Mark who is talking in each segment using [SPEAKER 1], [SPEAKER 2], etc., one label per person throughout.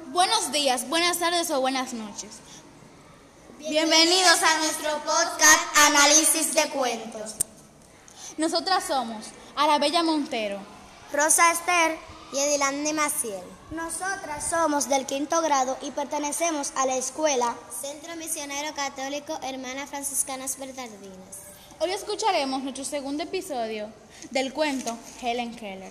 [SPEAKER 1] Buenos días, buenas tardes o buenas noches.
[SPEAKER 2] Bienvenidos a nuestro podcast Análisis de Cuentos.
[SPEAKER 1] Nosotras somos Arabella Montero,
[SPEAKER 2] Rosa Esther y Edilande Maciel. Nosotras somos del 5º grado y pertenecemos a la escuela Centro Misionero Católico Hermanas Franciscanas Bernardinas.
[SPEAKER 1] Hoy escucharemos nuestro segundo episodio del cuento Helen Keller.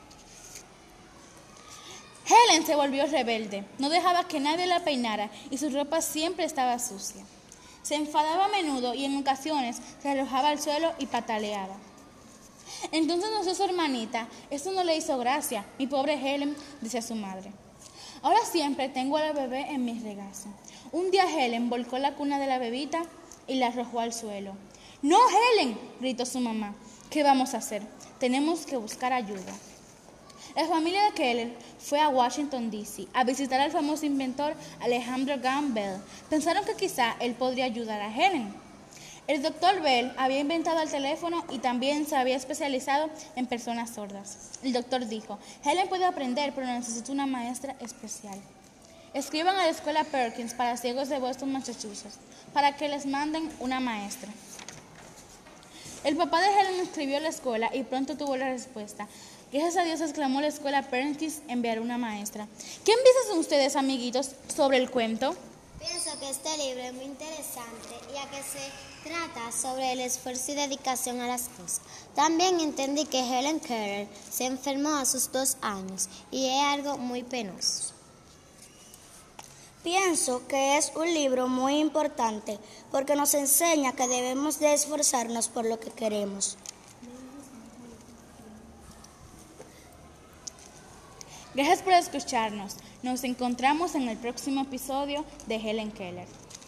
[SPEAKER 1] Helen se volvió rebelde, no dejaba que nadie la peinara y su ropa siempre estaba sucia. Se enfadaba a menudo y en ocasiones se arrojaba al suelo y pataleaba. Entonces nos su hermanita, esto no le hizo gracia, mi pobre Helen, decía su madre. Ahora siempre tengo a la bebé en mi regazo. Un día Helen volcó la cuna de la bebita y la arrojó al suelo. ¡No, Helen!, gritó su mamá. ¿Qué vamos a hacer? Tenemos que buscar ayuda. La familia de Keller fue a Washington, D.C. a visitar al famoso inventor Alejandro Graham Bell. Pensaron que quizá él podría ayudar a Helen. El doctor Bell había inventado el teléfono y también se había especializado en personas sordas. El doctor dijo, Helen puede aprender, pero necesita una maestra especial. Escriban a la escuela Perkins para ciegos de Boston, Massachusetts, para que les manden una maestra. El papá de Helen escribió a la escuela y pronto tuvo la respuesta. Gracias a Dios, exclamó la escuela Perkins, enviar una maestra. ¿Qué piensan ustedes, amiguitos, sobre el cuento?
[SPEAKER 2] Pienso que este libro es muy interesante, ya que se trata sobre el esfuerzo y dedicación a las cosas. También entendí que Helen Keller se enfermó a sus 2 años y es algo muy penoso. Pienso que es un libro muy importante porque nos enseña que debemos de esforzarnos por lo que queremos.
[SPEAKER 1] Gracias por escucharnos. Nos encontramos en el próximo episodio de Helen Keller.